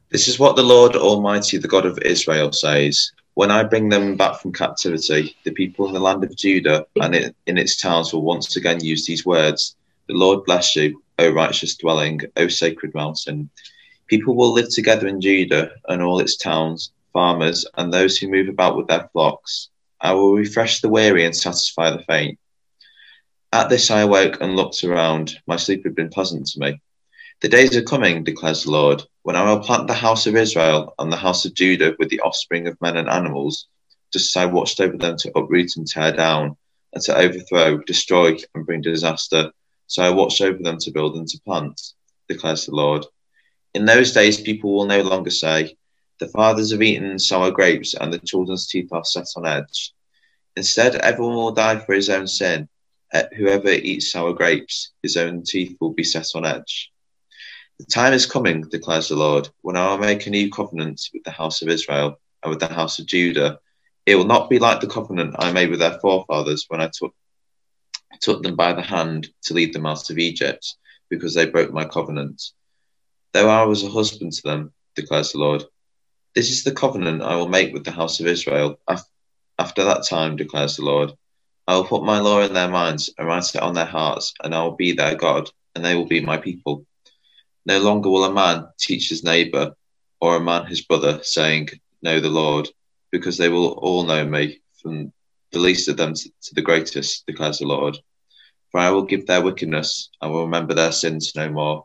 This is what the Lord Almighty, the God of Israel, says. When I bring them back from captivity, the people in the land of Judah and in its towns will once again use these words. The Lord bless you, O righteous dwelling, O sacred mountain. People will live together in Judah and all its towns, farmers and those who move about with their flocks. I will refresh the weary and satisfy the faint. At this I awoke and looked around. My sleep had been pleasant to me. The days are coming, declares the Lord, when I will plant the house of Israel and the house of Judah with the offspring of men and animals, just as I watched over them to uproot and tear down, and to overthrow, destroy, and bring disaster. So I watched over them to build and to plant, declares the Lord. In those days, people will no longer say, the fathers have eaten sour grapes, and the children's teeth are set on edge. Instead, everyone will die for his own sin. Whoever eats sour grapes, his own teeth will be set on edge. The time is coming, declares the Lord, when I will make a new covenant with the house of Israel and with the house of Judah. It will not be like the covenant I made with their forefathers when I took them by the hand to lead them out of Egypt, because they broke my covenant. Though I was a husband to them, declares the Lord. This is the covenant I will make with the house of Israel. After that time, declares the Lord, I will put my law in their minds and write it on their hearts, and I will be their God, and they will be my people. No longer will a man teach his neighbour, or a man his brother, saying, know the Lord, because they will all know me, from the least of them to the greatest, declares the Lord. For I will give their wickedness, I will remember their sins no more.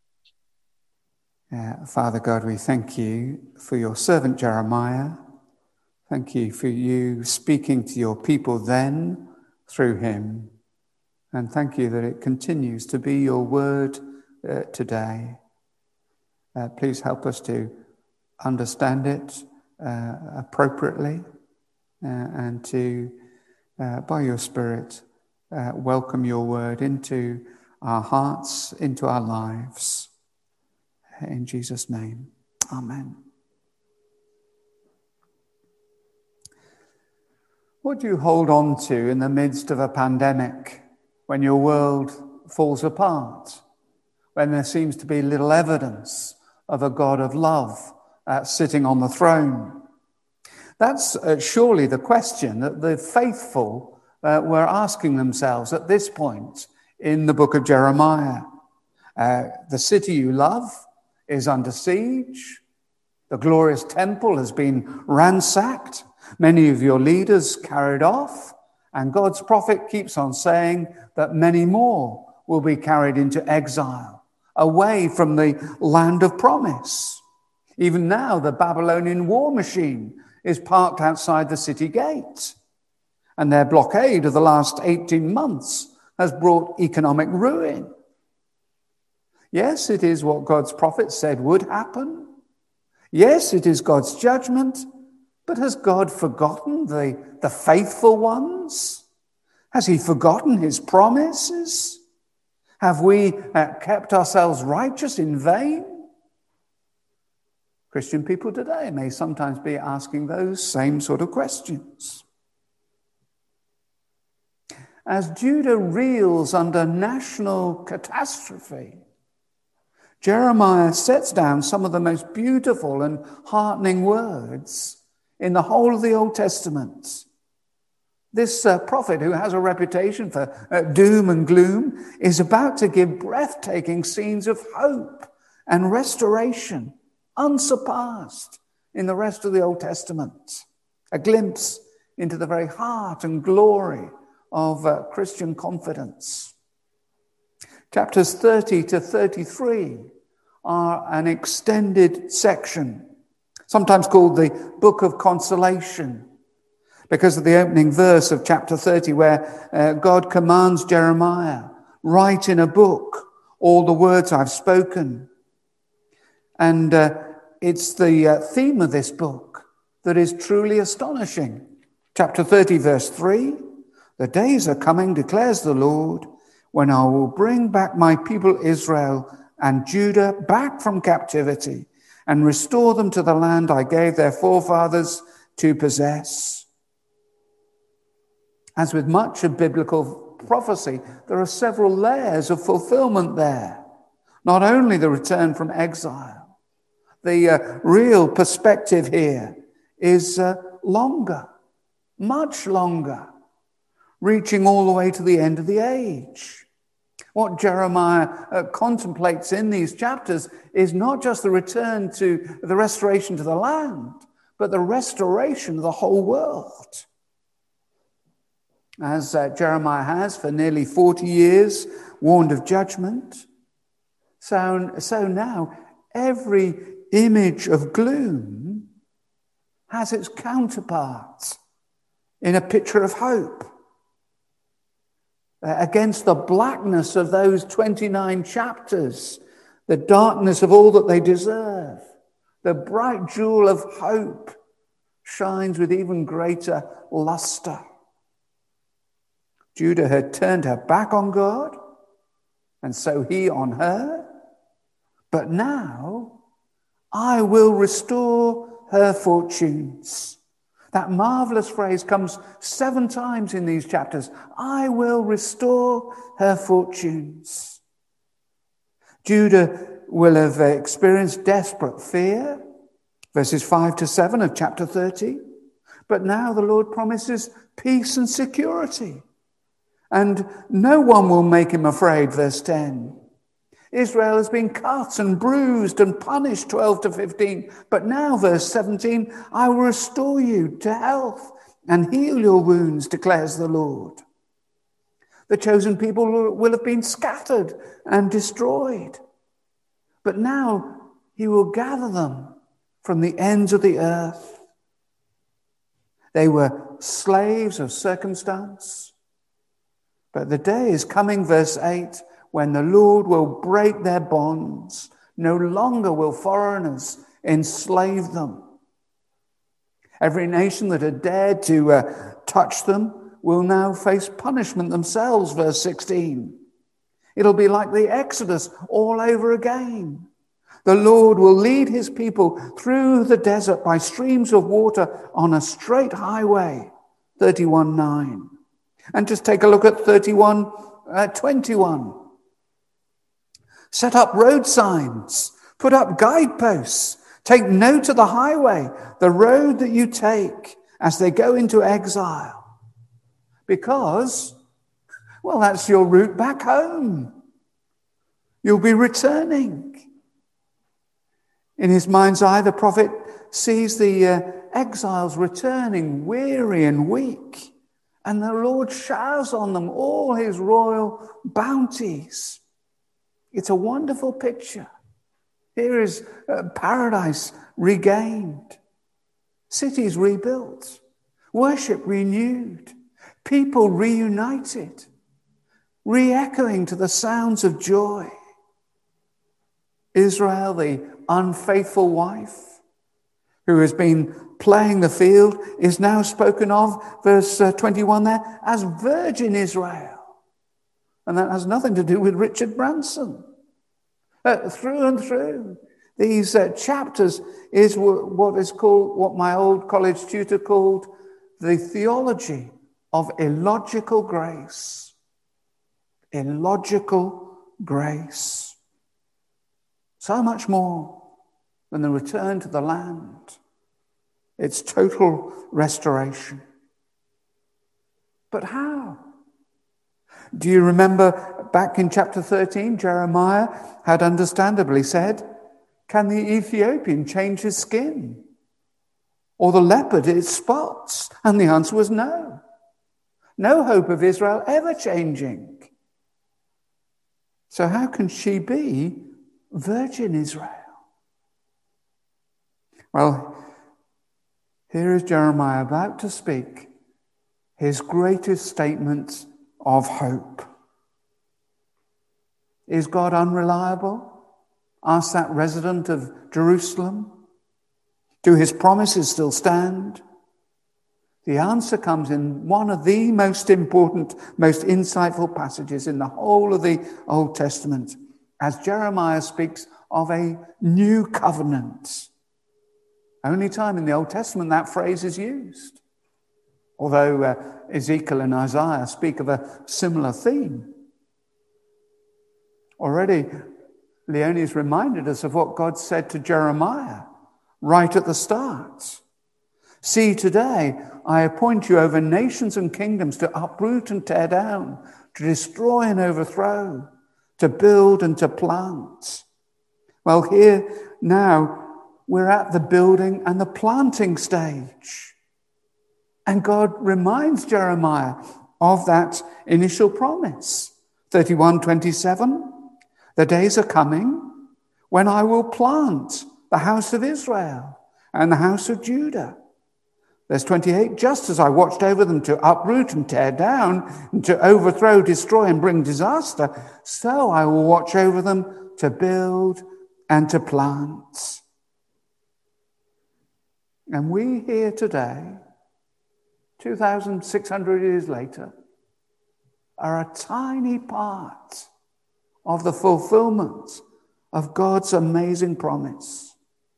Father God, we thank you for your servant Jeremiah. Thank you for you speaking to your people then through him. And thank you that it continues to be your word today. Please help us to understand it appropriately and to, by your Spirit, welcome your word into our hearts, into our lives. In Jesus' name, amen. What do you hold on to in the midst of a pandemic, when your world falls apart, when there seems to be little evidence of a God of love sitting on the throne? That's surely the question that the faithful were asking themselves at this point in the book of Jeremiah. The city you love is under siege. The glorious temple has been ransacked. Many of your leaders carried off. And God's prophet keeps on saying that many more will be carried into exile, away from the land of promise. Even now, the Babylonian war machine is parked outside the city gate. And their blockade of the last 18 months has brought economic ruin. Yes, it is what God's prophet said would happen. Yes, it is God's judgment. But has God forgotten the faithful ones? Has he forgotten his promises? Have we kept ourselves righteous in vain? Christian people today may sometimes be asking those same sort of questions. As Judah reels under national catastrophe, Jeremiah sets down some of the most beautiful and heartening words in the whole of the Old Testament. This prophet, who has a reputation for doom and gloom, is about to give breathtaking scenes of hope and restoration, unsurpassed in the rest of the Old Testament. A glimpse into the very heart and glory of Christian confidence. Chapters 30 to 33 are an extended section, sometimes called the Book of Consolation, because of the opening verse of chapter 30, where God commands Jeremiah, write in a book all the words I've spoken. And it's the theme of this book that is truly astonishing. Chapter 30, verse 3, the days are coming, declares the Lord, when I will bring back my people Israel and Judah back from captivity and restore them to the land I gave their forefathers to possess. As with much of biblical prophecy, there are several layers of fulfillment there. Not only the return from exile, The real perspective here is longer, much longer, reaching all the way to the end of the age. What Jeremiah contemplates in these chapters is not just the return to the restoration to the land, but the restoration of the whole world. As Jeremiah has for nearly 40 years warned of judgment, so now every image of gloom has its counterpart in a picture of hope. Against the blackness of those 29 chapters, the darkness of all that they deserve, the bright jewel of hope shines with even greater luster. Judah had turned her back on God, and so he on her. But now I will restore her fortunes. That marvelous phrase comes 7 times in these chapters. I will restore her fortunes. Judah will have experienced desperate fear, verses 5 to 7 of chapter 30. But now the Lord promises peace and security. And no one will make him afraid, verse 10. Israel has been cut and bruised and punished, 12 to 15. But now, verse 17, I will restore you to health and heal your wounds, declares the Lord. The chosen people will have been scattered and destroyed. But now he will gather them from the ends of the earth. They were slaves of circumstance. But the day is coming, verse 8, when the Lord will break their bonds. No longer will foreigners enslave them. Every nation that had dared to touch them will now face punishment themselves, verse 16. It'll be like the Exodus all over again. The Lord will lead his people through the desert by streams of water on a straight highway, 31:9. And just take a look at 31:21. Set up road signs, put up guideposts, take note of the highway, the road that you take as they go into exile. Because, well, that's your route back home. You'll be returning. In his mind's eye, the prophet sees the exiles returning, weary and weak. And the Lord showers on them all his royal bounties. It's a wonderful picture. Here is paradise regained, cities rebuilt, worship renewed, people reunited, re-echoing to the sounds of joy. Israel, the unfaithful wife, who has been playing the field, is now spoken of, verse 21 there, as Virgin Israel. And that has nothing to do with Richard Branson. Through and through, these chapters is what is called, what my old college tutor called, the theology of illogical grace. Illogical grace. So much more than the return to the land. It's total restoration. But how? Do you remember back in chapter 13, Jeremiah had understandably said, can the Ethiopian change his skin? Or the leopard its spots? And the answer was no. No hope of Israel ever changing. So how can she be Virgin Israel? Well, here is Jeremiah about to speak his greatest statement of hope. Is God unreliable? Asked that resident of Jerusalem. Do his promises still stand? The answer comes in one of the most important, most insightful passages in the whole of the Old Testament, as Jeremiah speaks of a new covenant. Only time in the Old Testament that phrase is used. Although Ezekiel and Isaiah speak of a similar theme. Already Leonie's reminded us of what God said to Jeremiah right at the start. See, today I appoint you over nations and kingdoms to uproot and tear down, to destroy and overthrow, to build and to plant. Well, here now we're at the building and the planting stage. And God reminds Jeremiah of that initial promise. 31:27, the days are coming when I will plant the house of Israel and the house of Judah. Verse 28, just as I watched over them to uproot and tear down, and to overthrow, destroy, and bring disaster, so I will watch over them to build and to plant. And we here today, 2,600 years later, are a tiny part of the fulfillment of God's amazing promise.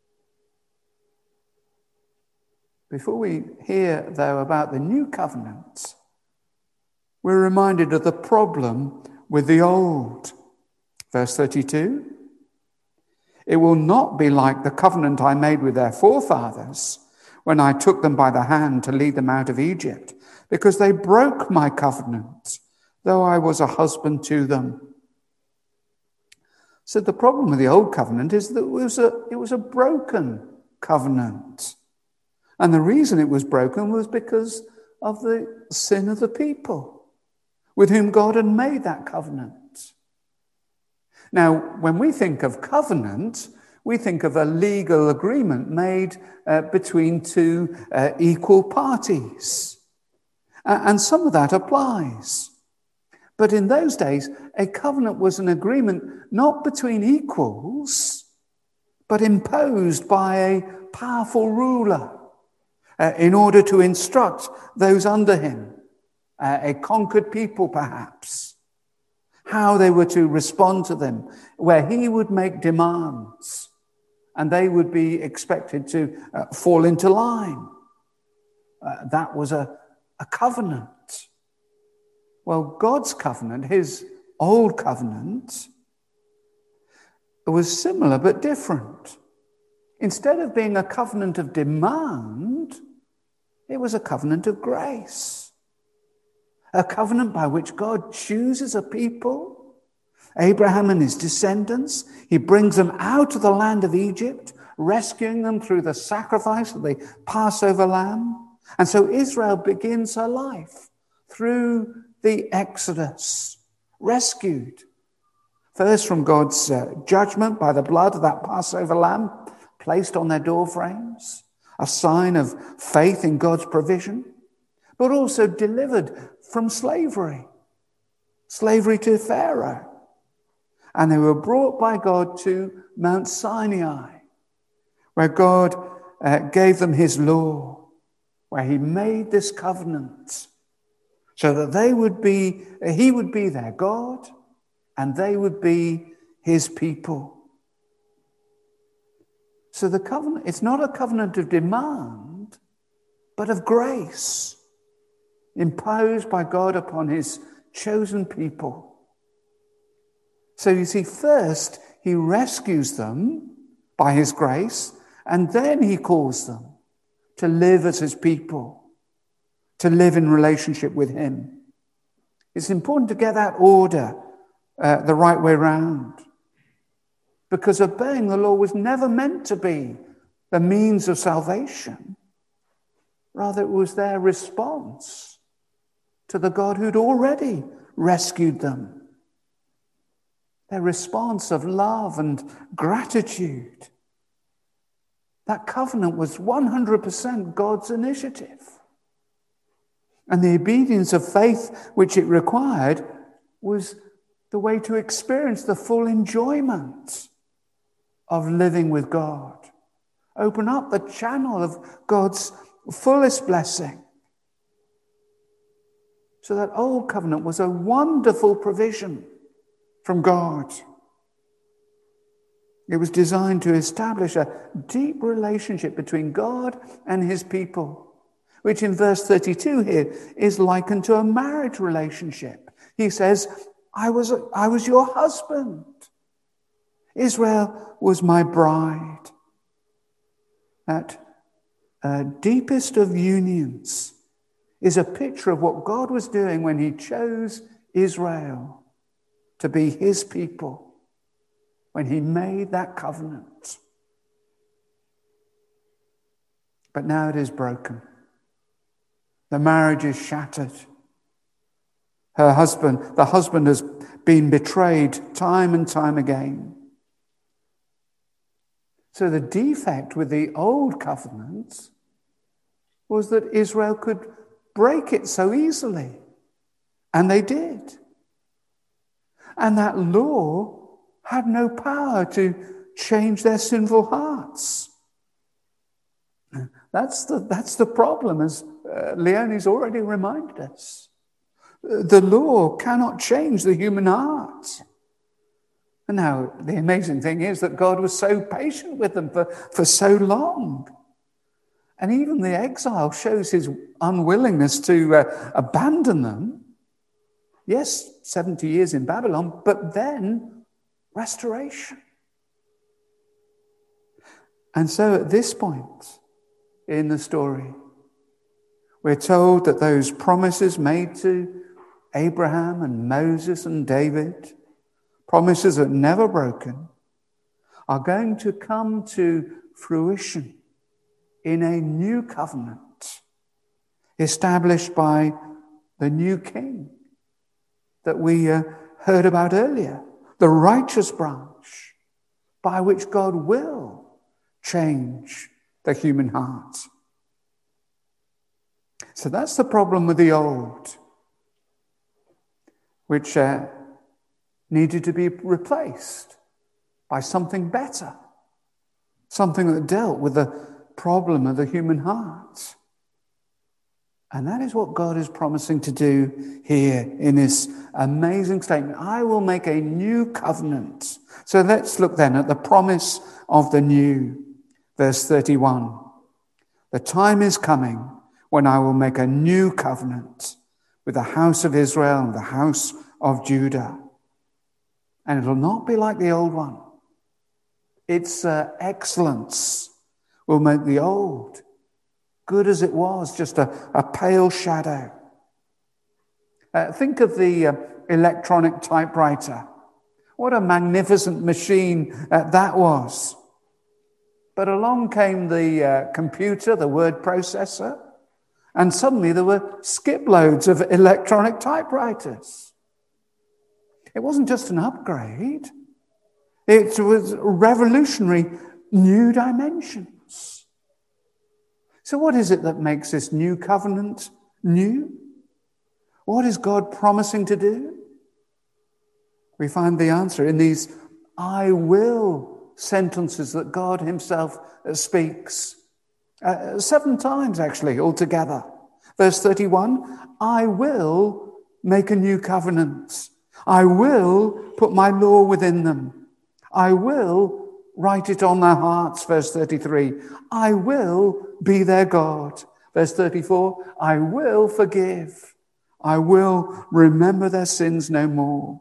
Before we hear, though, about the new covenant, we're reminded of the problem with the old. Verse 32, it will not be like the covenant I made with their forefathers when I took them by the hand to lead them out of Egypt, because they broke my covenant, though I was a husband to them. So the problem with the old covenant is that it was a broken covenant. And the reason it was broken was because of the sin of the people with whom God had made that covenant. Now, when we think of covenant, we think of a legal agreement made between two equal parties. And some of that applies. But in those days, a covenant was an agreement not between equals, but imposed by a powerful ruler in order to instruct those under him, a conquered people perhaps, how they were to respond to them, where he would make demands and they would be expected to fall into line. That was a covenant. Well, God's covenant, his old covenant, was similar but different. Instead of being a covenant of demand, it was a covenant of grace. A covenant by which God chooses a people, Abraham and his descendants. He brings them out of the land of Egypt, rescuing them through the sacrifice of the Passover lamb. And so Israel begins her life through the Exodus, rescued. First from God's judgment by the blood of that Passover lamb placed on their door frames, a sign of faith in God's provision, but also delivered from slavery to Pharaoh. And they were brought by God to Mount Sinai, where God gave them his law, where he made this covenant so that he would be their God and they would be his people. So the covenant, it's not a covenant of demand, but of grace, imposed by God upon his chosen people. So you see, first he rescues them by his grace, and then he calls them to live as his people, to live in relationship with him. It's important to get that order the right way round, because obeying the law was never meant to be the means of salvation. Rather, it was their response to the God who'd already rescued them. Their response of love and gratitude. That covenant was 100% God's initiative. And the obedience of faith which it required was the way to experience the full enjoyment of living with God. Open up the channel of God's fullest blessing. So that old covenant was a wonderful provision from God. It was designed to establish a deep relationship between God and his people, which in verse 32 here is likened to a marriage relationship. He says, I was your husband. Israel was my bride. That deepest of unions is a picture of what God was doing when he chose Israel to be his people, when he made that covenant. But now it is broken. The marriage is shattered. The husband has been betrayed time and time again. So the defect with the old covenant was that Israel could break it so easily. And they did. And that law had no power to change their sinful hearts. That's the problem, as Leonie's already reminded us. The law cannot change the human heart. And now, the amazing thing is that God was so patient with them for so long. And even the exile shows his unwillingness to abandon them. Yes, 70 years in Babylon, but then restoration. And so at this point in the story, we're told that those promises made to Abraham and Moses and David, promises that never broken, are going to come to fruition in a new covenant established by the new king that we heard about earlier, the righteous branch by which God will change the human heart. So that's the problem with the old, which needed to be replaced by something better, something that dealt with the problem of the human heart. And that is what God is promising to do here in this amazing statement. I will make a new covenant. So let's look then at the promise of the new. Verse 31. The time is coming when I will make a new covenant with the house of Israel and the house of Judah. And it'll not be like the old one. Its excellence will make the old, good as it was, just a pale shadow. Think of the electronic typewriter. What a magnificent machine that was. But along came the computer, the word processor, and suddenly there were skiploads of electronic typewriters. It wasn't just an upgrade. It was revolutionary new dimensions. So what is it that makes this new covenant new? What is God promising to do? We find the answer in these I will sentences that God himself speaks. 7 times actually altogether. Verse 31, I will make a new covenant. I will put my law within them. I will write it on their hearts. Verse 33, I will be their God. Verse 34, I will forgive. I will remember their sins no more.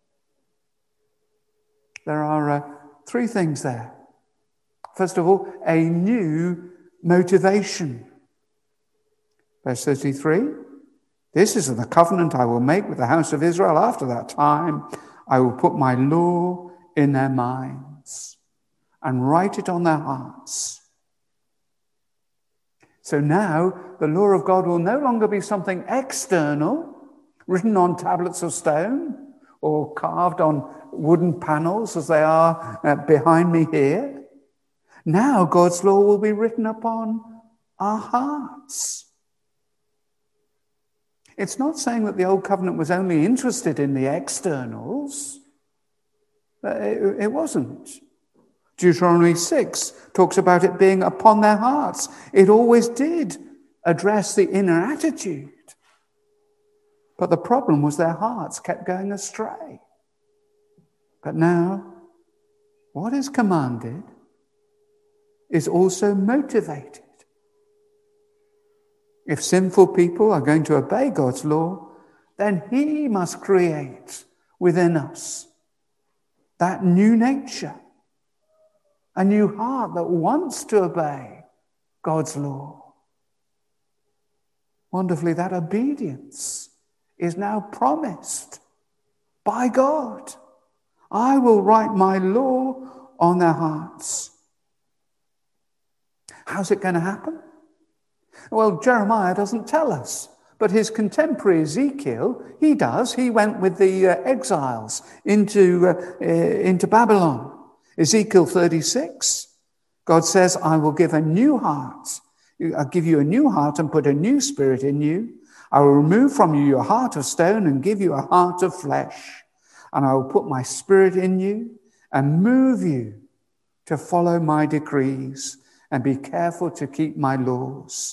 There are 3 things there. First of all, a new motivation. Verse 33, this is the covenant I will make with the house of Israel. After that time, I will put my law in their minds and write it on their hearts. So now the law of God will no longer be something external, written on tablets of stone or carved on wooden panels as they are behind me here. Now God's law will be written upon our hearts. It's not saying that the old covenant was only interested in the externals. It wasn't. Deuteronomy 6 talks about it being upon their hearts. It always did address the inner attitude. But the problem was their hearts kept going astray. But now, what is commanded is also motivated. If sinful people are going to obey God's law, then he must create within us that new nature, a new heart that wants to obey God's law. Wonderfully, that obedience is now promised by God. I will write my law on their hearts. How's it going to happen? Well, Jeremiah doesn't tell us, but his contemporary Ezekiel, he does. He went with the exiles into Babylon. Ezekiel 36, God says, I will give a new heart. I'll give you a new heart and put a new spirit in you. I will remove from you your heart of stone and give you a heart of flesh. And I will put my spirit in you and move you to follow my decrees and be careful to keep my laws.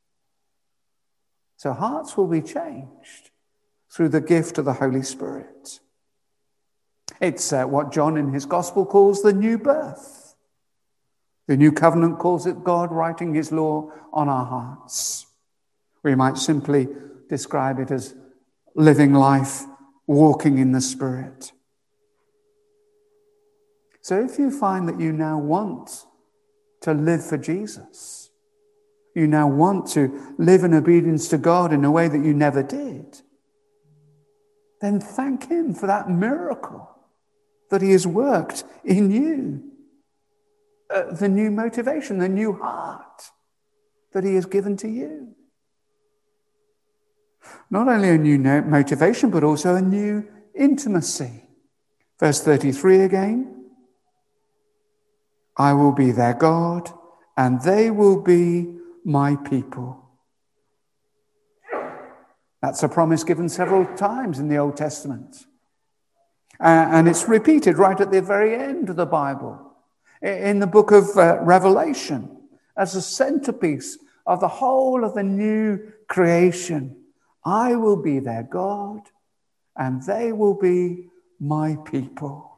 So hearts will be changed through the gift of the Holy Spirit. It's what John in his gospel calls the new birth. The new covenant calls it God writing his law on our hearts. We might simply describe it as living life, walking in the Spirit. So if you find that you now want to live for Jesus, you now want to live in obedience to God in a way that you never did, then thank him for that miracle that he has worked in you. The new motivation, the new heart that he has given to you. Not only a new motivation, but also a new intimacy. Verse 33 again. I will be their God, and they will be my people. That's a promise given several times in the Old Testament. And it's repeated right at the very end of the Bible, in the book of Revelation, as a centerpiece of the whole of the new creation. I will be their God, and they will be my people.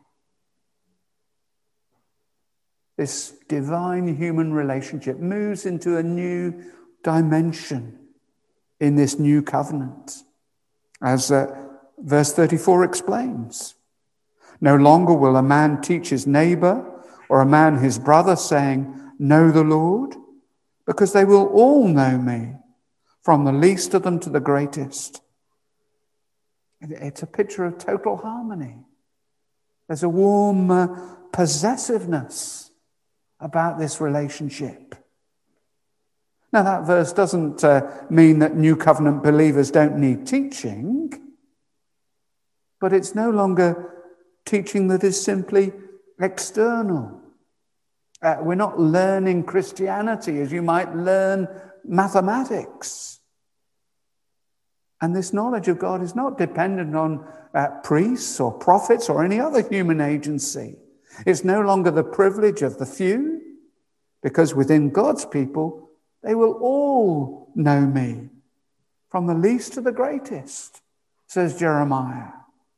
This divine human relationship moves into a new dimension in this new covenant, as verse 34 explains. No longer will a man teach his neighbor or a man his brother, saying, know the Lord, because they will all know me, from the least of them to the greatest. It's a picture of total harmony. There's a warm possessiveness about this relationship. Now, that verse doesn't mean that New Covenant believers don't need teaching, but it's no longer teaching that is simply external. We're not learning Christianity as you might learn mathematics. And this knowledge of God is not dependent on priests or prophets or any other human agency. It's no longer the privilege of the few, because within God's people, they will all know me, from the least to the greatest, says Jeremiah.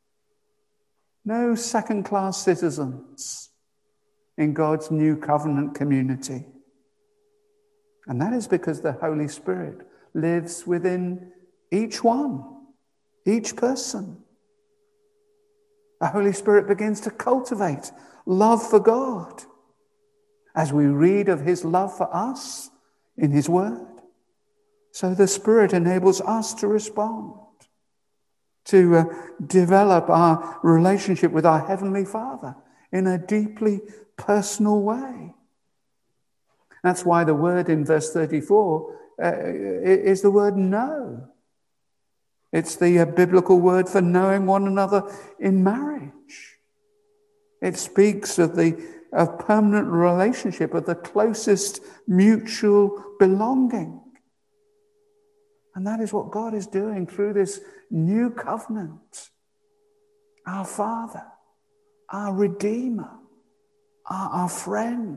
No second-class citizens in God's new covenant community. And that is because the Holy Spirit lives within each one, each person. The Holy Spirit begins to cultivate love for God as we read of his love for us in his word. So the Spirit enables us to respond, to develop our relationship with our Heavenly Father in a deeply personal way. That's why the word in verse 34 is the word know. It's the biblical word for knowing one another in marriage. It speaks of the permanent relationship, of the closest mutual belonging. And that is what God is doing through this new covenant. Our Father, our Redeemer, our friend.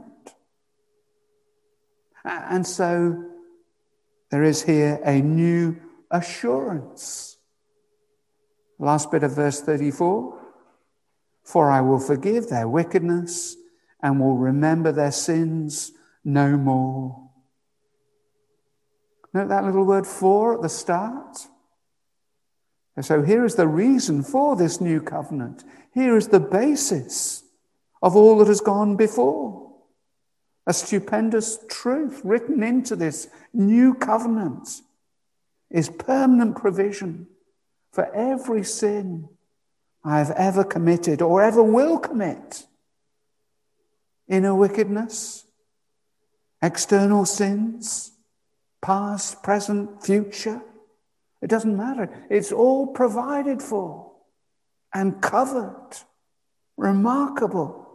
And so there is here a new assurance. Last bit of verse 34. For I will forgive their wickedness and will remember their sins no more. Note that little word for at the start. And so here is the reason for this new covenant. Here is the basis of all that has gone before. A stupendous truth written into this new covenant is permanent provision for every sin I have ever committed or ever will commit. Inner wickedness, external sins, past, present, future. It doesn't matter. It's all provided for and covered. Remarkable.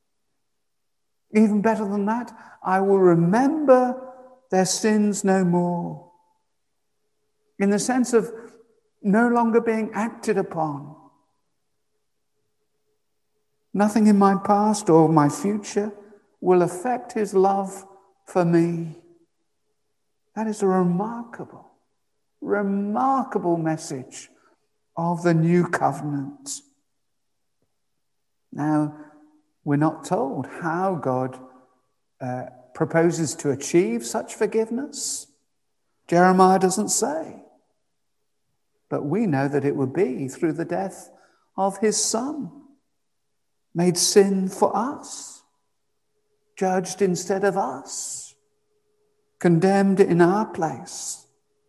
Even better than that, I will remember their sins no more. In the sense of no longer being acted upon. Nothing in my past or my future will affect his love for me. That is a remarkable, remarkable message of the new covenant. Now, we're not told how God proposes to achieve such forgiveness. Jeremiah doesn't say. But we know that it would be through the death of his Son, made sin for us, judged instead of us, condemned in our place.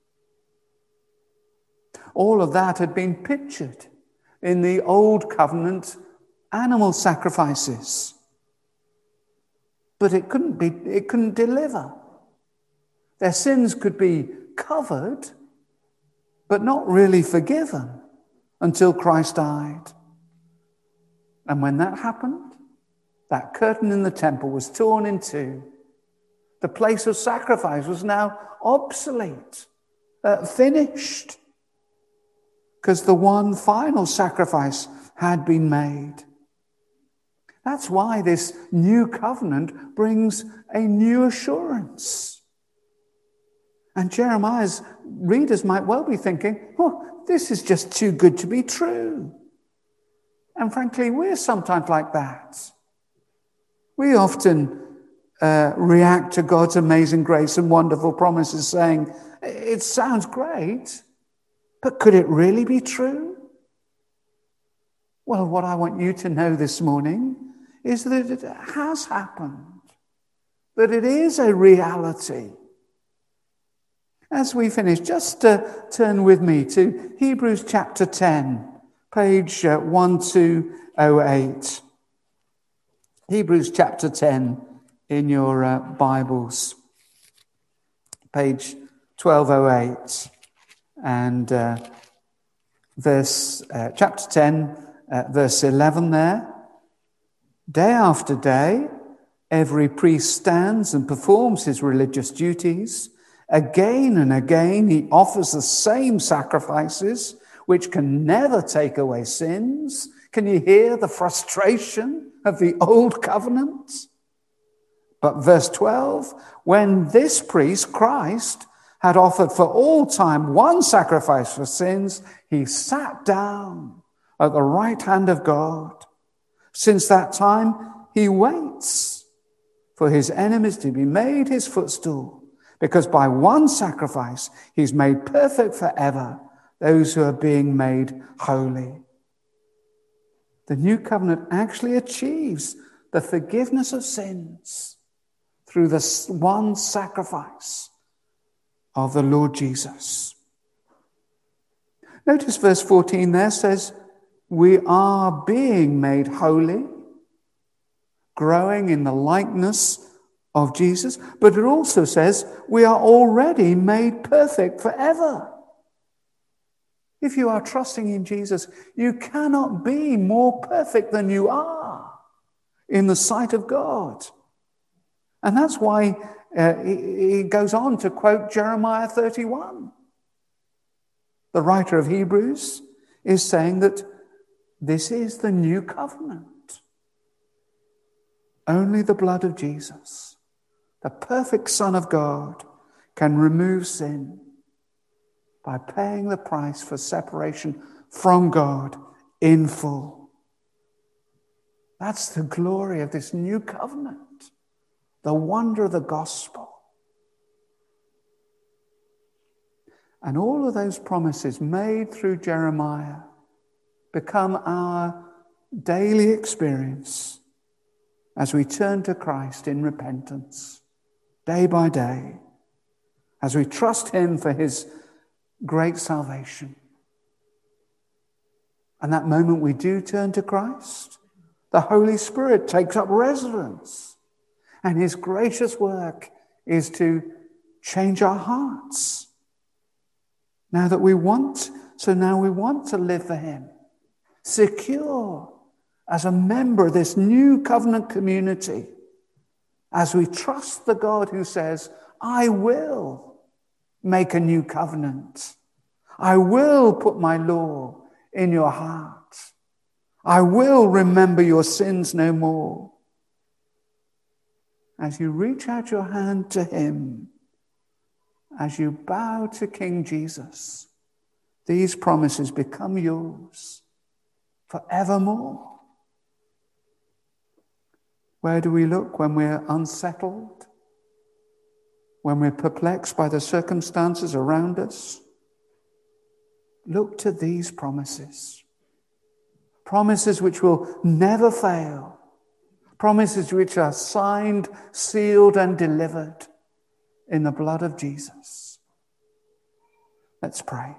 All of that had been pictured in the old covenant animal sacrifices. But it couldn't deliver. Their sins could be covered, but not really forgiven until Christ died. And when that happened, that curtain in the temple was torn in two. The place of sacrifice was now obsolete, finished, because the one final sacrifice had been made. That's why this new covenant brings a new assurance. And Jeremiah's readers might well be thinking, oh, this is just too good to be true. And frankly, we're sometimes like that. We often react to God's amazing grace and wonderful promises saying, it sounds great, but could it really be true? Well, what I want you to know this morning is that it has happened, that it is a reality. As we finish, just turn with me to Hebrews chapter 10, page 1208. Hebrews chapter 10 in your Bibles, page 1208, and chapter 10, verse 11 there. Day after day, every priest stands and performs his religious duties. Again and again, he offers the same sacrifices, which can never take away sins. Can you hear the frustration of the old covenant? But verse 12, when this priest, Christ, had offered for all time one sacrifice for sins, he sat down at the right hand of God. Since that time, he waits for his enemies to be made his footstool, because by one sacrifice, he's made perfect forever those who are being made holy. The new covenant actually achieves the forgiveness of sins through the one sacrifice of the Lord Jesus. Notice verse 14 there says, we are being made holy, growing in the likeness of Jesus, but it also says we are already made perfect forever. If you are trusting in Jesus, you cannot be more perfect than you are in the sight of God. And that's why he goes on to quote Jeremiah 31. The writer of Hebrews is saying that this is the new covenant. Only the blood of Jesus, the perfect Son of God, can remove sin by paying the price for separation from God in full. That's the glory of this new covenant, the wonder of the gospel. And all of those promises made through Jeremiah become our daily experience as we turn to Christ in repentance, day by day, as we trust him for his great salvation. And that moment we do turn to Christ, the Holy Spirit takes up residence, and his gracious work is to change our hearts. Now we want to live for him, secure as a member of this new covenant community, as we trust the God who says, I will make a new covenant. I will put my law in your heart. I will remember your sins no more. As you reach out your hand to him, as you bow to King Jesus, these promises become yours forevermore. Where do we look when we're unsettled? When we're perplexed by the circumstances around us? Look to these promises. Promises which will never fail. Promises which are signed, sealed, and delivered in the blood of Jesus. Let's pray.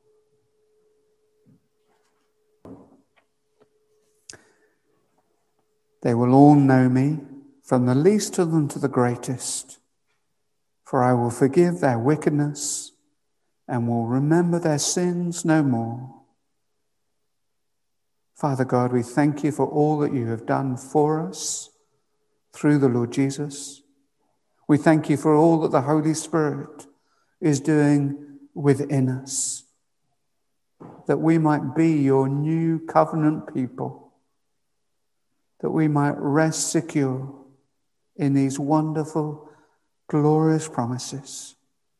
They will all know me, from the least of them to the greatest, for I will forgive their wickedness and will remember their sins no more. Father God, we thank you for all that you have done for us through the Lord Jesus. We thank you for all that the Holy Spirit is doing within us, that we might be your new covenant people, that we might rest secure in these wonderful, glorious promises.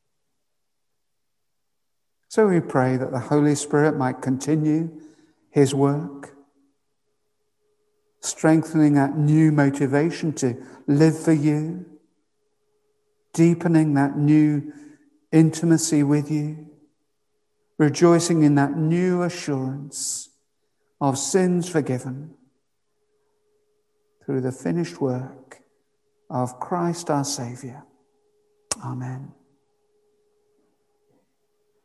So we pray that the Holy Spirit might continue his work, strengthening that new motivation to live for you, deepening that new intimacy with you, rejoicing in that new assurance of sins forgiven through the finished work of Christ our Saviour. Amen.